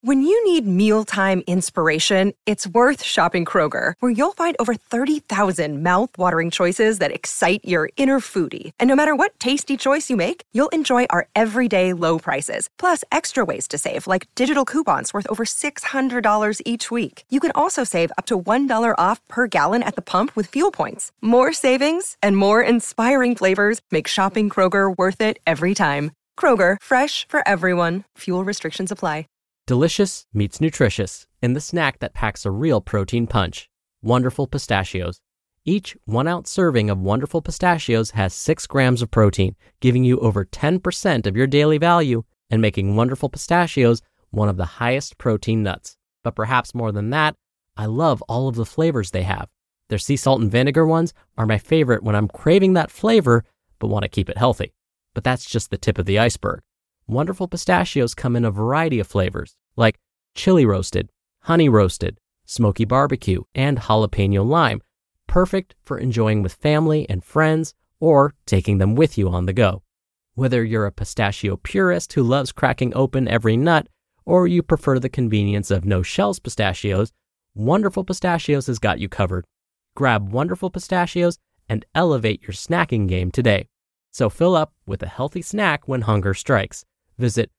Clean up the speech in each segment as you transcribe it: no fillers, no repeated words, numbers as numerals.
When you need mealtime inspiration, it's worth shopping Kroger, where you'll find over 30,000 mouth-watering choices that excite your inner foodie. And no matter what tasty choice you make, you'll enjoy our everyday low prices, plus extra ways to save, like digital coupons worth over $600 each week. You can also save up to $1 off per gallon at the pump with fuel points. More savings and more inspiring flavors make shopping Kroger worth it every time. Kroger, fresh for everyone. Fuel restrictions apply. Delicious meets nutritious in the snack that packs a real protein punch. Wonderful Pistachios. Each 1-ounce serving of Wonderful Pistachios has 6 grams of protein, giving you over 10% of your daily value and making Wonderful Pistachios one of the highest protein nuts. But perhaps more than that, I love all of the flavors they have. Their sea salt and vinegar ones are my favorite when I'm craving that flavor but want to keep it healthy. But that's just the tip of the iceberg. Wonderful Pistachios come in a variety of flavors, like chili roasted, honey roasted, smoky barbecue, and jalapeno lime, perfect for enjoying with family and friends or taking them with you on the go. Whether you're a pistachio purist who loves cracking open every nut, or you prefer the convenience of no-shells pistachios, Wonderful Pistachios has got you covered. Grab Wonderful Pistachios and elevate your snacking game today. So fill up with a healthy snack when hunger strikes. Visit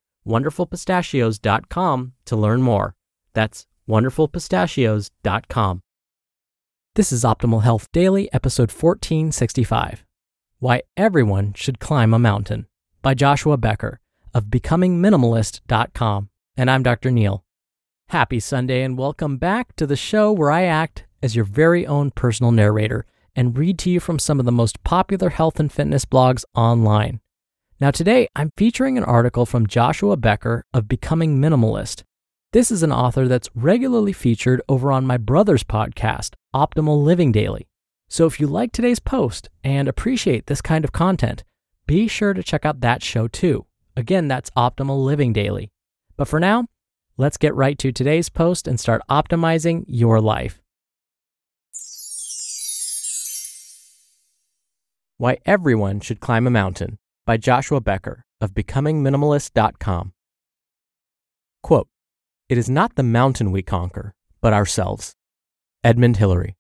wonderfulpistachios.com to learn more. That's wonderfulpistachios.com. This is Optimal Health Daily, episode 1465. Why Everyone Should Climb a Mountain by Joshua Becker of becomingminimalist.com. And I'm Dr. Neil. Happy Sunday and welcome back to the show where I act as your very own personal narrator and read to you from some of the most popular health and fitness blogs online. Now today, I'm featuring an article from Joshua Becker of Becoming Minimalist. This is an author that's regularly featured over on my brother's podcast, Optimal Living Daily. So if you like today's post and appreciate this kind of content, be sure to check out that show too. Again, that's Optimal Living Daily. But for now, let's get right to today's post and start optimizing your life. Why Everyone Should Climb a Mountain by Joshua Becker of becomingminimalist.com. Quote, "It is not the mountain we conquer, but ourselves." Edmund Hillary.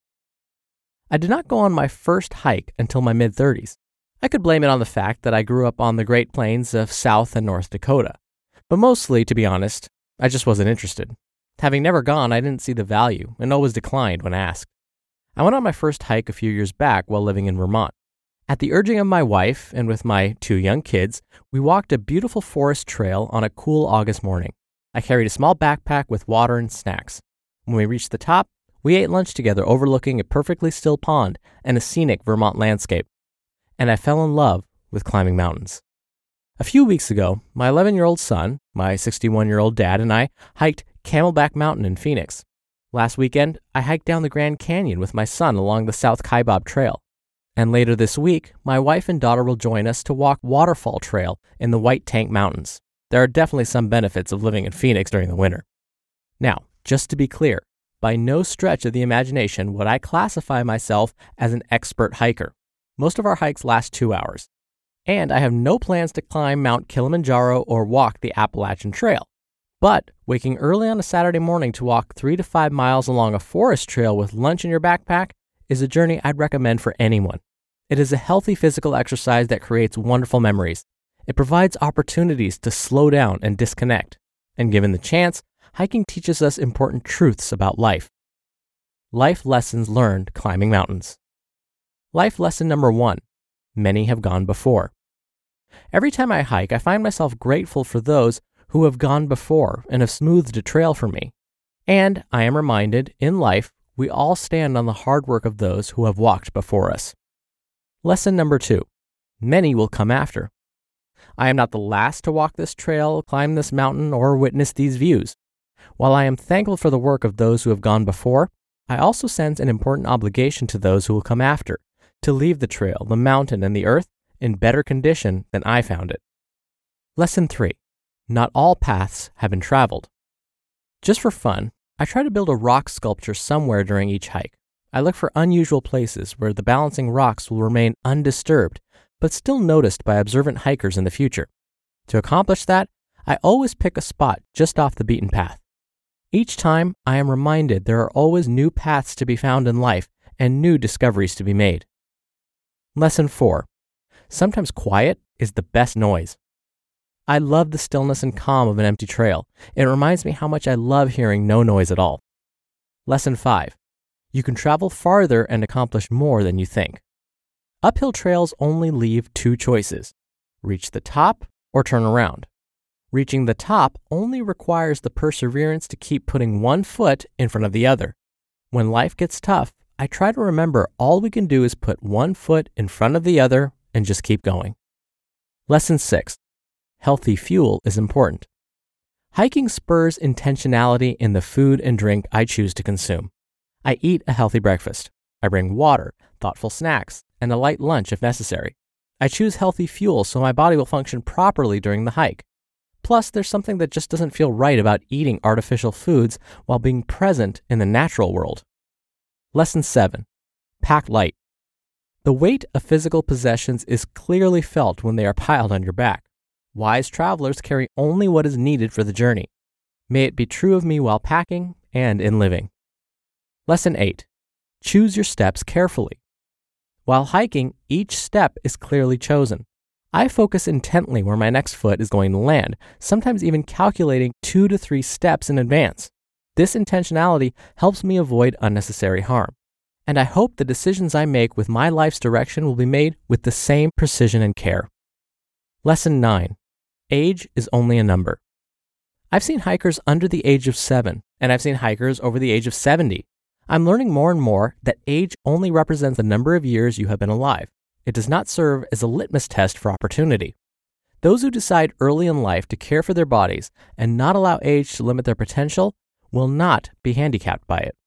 I did not go on my first hike until my mid-30s. I could blame it on the fact that I grew up on the Great Plains of South and North Dakota. But mostly, to be honest, I just wasn't interested. Having never gone, I didn't see the value and always declined when asked. I went on my first hike a few years back while living in Vermont. At the urging of my wife and with my 2 young kids, we walked a beautiful forest trail on a cool August morning. I carried a small backpack with water and snacks. When we reached the top, we ate lunch together overlooking a perfectly still pond and a scenic Vermont landscape. And I fell in love with climbing mountains. A few weeks ago, my 11-year-old son, my 61-year-old dad, and I hiked Camelback Mountain in Phoenix. Last weekend, I hiked down the Grand Canyon with my son along the South Kaibab Trail. And later this week, my wife and daughter will join us to walk Waterfall Trail in the White Tank Mountains. There are definitely some benefits of living in Phoenix during the winter. Now, just to be clear, by no stretch of the imagination would I classify myself as an expert hiker. Most of our hikes last 2 hours. And I have no plans to climb Mount Kilimanjaro or walk the Appalachian Trail. But waking early on a Saturday morning to walk 3 to 5 miles along a forest trail with lunch in your backpack is a journey I'd recommend for anyone. It is a healthy physical exercise that creates wonderful memories. It provides opportunities to slow down and disconnect. And given the chance, hiking teaches us important truths about life. Life lessons learned climbing mountains. Life lesson number 1. Many have gone before. Every time I hike, I find myself grateful for those who have gone before and have smoothed a trail for me. And I am reminded, in life, we all stand on the hard work of those who have walked before us. Lesson number 2. Many will come after. I am not the last to walk this trail, climb this mountain, or witness these views. While I am thankful for the work of those who have gone before, I also sense an important obligation to those who will come after, to leave the trail, the mountain, and the earth in better condition than I found it. Lesson 3. Not all paths have been traveled. Just for fun, I try to build a rock sculpture somewhere during each hike. I look for unusual places where the balancing rocks will remain undisturbed, but still noticed by observant hikers in the future. To accomplish that, I always pick a spot just off the beaten path, Each time, I am reminded there are always new paths to be found in life and new discoveries to be made. Lesson 4. Sometimes quiet is the best noise. I love the stillness and calm of an empty trail. It reminds me how much I love hearing no noise at all. Lesson 5. You can travel farther and accomplish more than you think. Uphill trails only leave two choices: reach the top or turn around. Reaching the top only requires the perseverance to keep putting one foot in front of the other. When life gets tough, I try to remember all we can do is put one foot in front of the other and just keep going. Lesson 6. Healthy fuel is important. Hiking spurs intentionality in the food and drink I choose to consume. I eat a healthy breakfast. I bring water, thoughtful snacks, and a light lunch if necessary. I choose healthy fuel so my body will function properly during the hike. Plus, there's something that just doesn't feel right about eating artificial foods while being present in the natural world. Lesson 7. Pack light. The weight of physical possessions is clearly felt when they are piled on your back. Wise travelers carry only what is needed for the journey. May it be true of me while packing and in living. Lesson 8. Choose your steps carefully. While hiking, each step is clearly chosen. I focus intently where my next foot is going to land, sometimes even calculating 2 to 3 steps in advance. This intentionality helps me avoid unnecessary harm, and I hope the decisions I make with my life's direction will be made with the same precision and care. Lesson 9. Age is only a number. I've seen hikers under the age of 7, and I've seen hikers over the age of 70. I'm learning more and more that age only represents the number of years you have been alive. It does not serve as a litmus test for opportunity. Those who decide early in life to care for their bodies and not allow age to limit their potential will not be handicapped by it.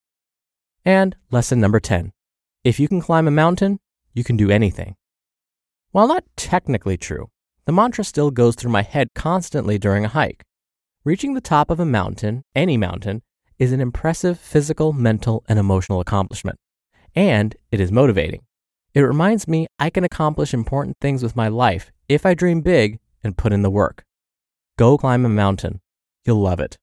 And lesson number 10. If you can climb a mountain, you can do anything. While not technically true, the mantra still goes through my head constantly during a hike. Reaching the top of a mountain, any mountain, is an impressive physical, mental, and emotional accomplishment. And it is motivating. It reminds me I can accomplish important things with my life if I dream big and put in the work. Go climb a mountain. You'll love it.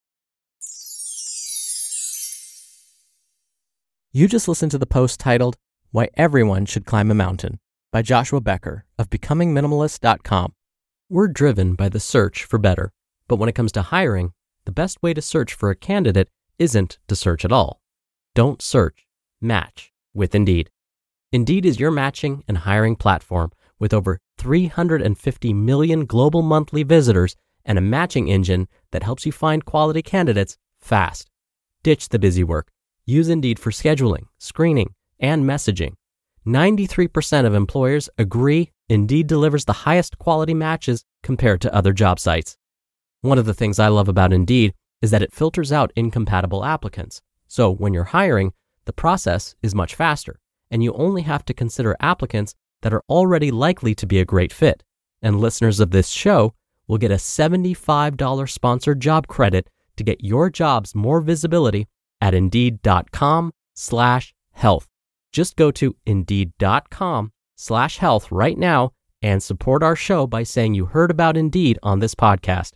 You just listened to the post titled, Why Everyone Should Climb a Mountain by Joshua Becker of BecomingMinimalist.com. We're driven by the search for better, but when it comes to hiring, the best way to search for a candidate isn't to search at all. Don't search, match with Indeed. Indeed is your matching and hiring platform with over 350 million global monthly visitors and a matching engine that helps you find quality candidates fast. Ditch the busy work. Use Indeed for scheduling, screening, and messaging. 93% of employers agree Indeed delivers the highest quality matches compared to other job sites. One of the things I love about Indeed is that it filters out incompatible applicants. So when you're hiring, the process is much faster, and you only have to consider applicants that are already likely to be a great fit. And listeners of this show will get a $75 sponsored job credit to get your jobs more visibility at Indeed.com/health. Just go to Indeed.com/health right now and support our show by saying you heard about Indeed on this podcast.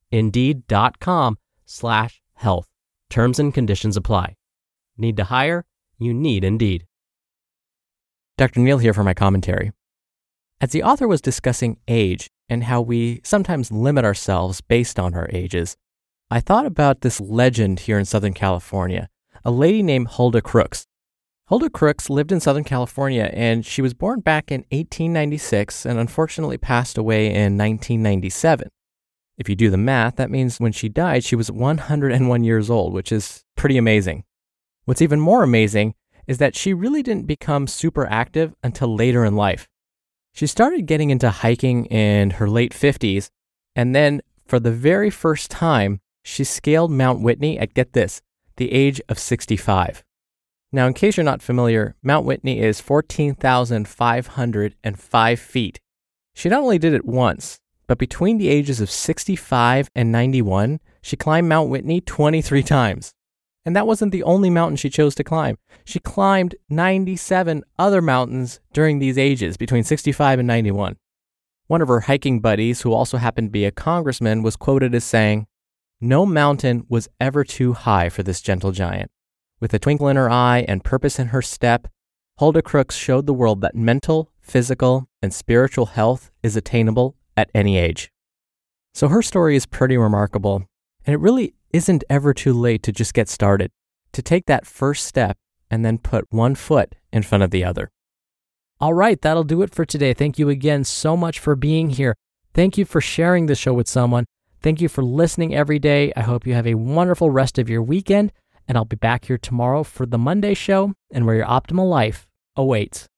Indeed.com/health. Terms and conditions apply. Need to hire? You need Indeed. Dr. Neal here for my commentary. As the author was discussing age and how we sometimes limit ourselves based on our ages, I thought about this legend here in Southern California, a lady named Hulda Crooks. Hulda Crooks lived in Southern California, and she was born back in 1896 and unfortunately passed away in 1997. If you do the math, that means when she died, she was 101 years old, which is pretty amazing. What's even more amazing is that she really didn't become super active until later in life. She started getting into hiking in her late 50s, and then for the very first time, she scaled Mount Whitney at, get this, the age of 65. Now, in case you're not familiar, Mount Whitney is 14,505 feet. She not only did it once, but between the ages of 65 and 91, she climbed Mount Whitney 23 times. And that wasn't the only mountain she chose to climb. She climbed 97 other mountains during these ages, between 65 and 91. One of her hiking buddies, who also happened to be a congressman, was quoted as saying, No mountain was ever too high for this gentle giant. With a twinkle in her eye and purpose in her step, Hulda Crooks showed the world that mental, physical, and spiritual health is attainable at any age. So her story is pretty remarkable, and it really isn't ever too late to just get started, to take that first step and then put one foot in front of the other. All right, that'll do it for today. Thank you again so much for being here. Thank you for sharing the show with someone. Thank you for listening every day. I hope you have a wonderful rest of your weekend, and I'll be back here tomorrow for the Monday show and where your optimal life awaits.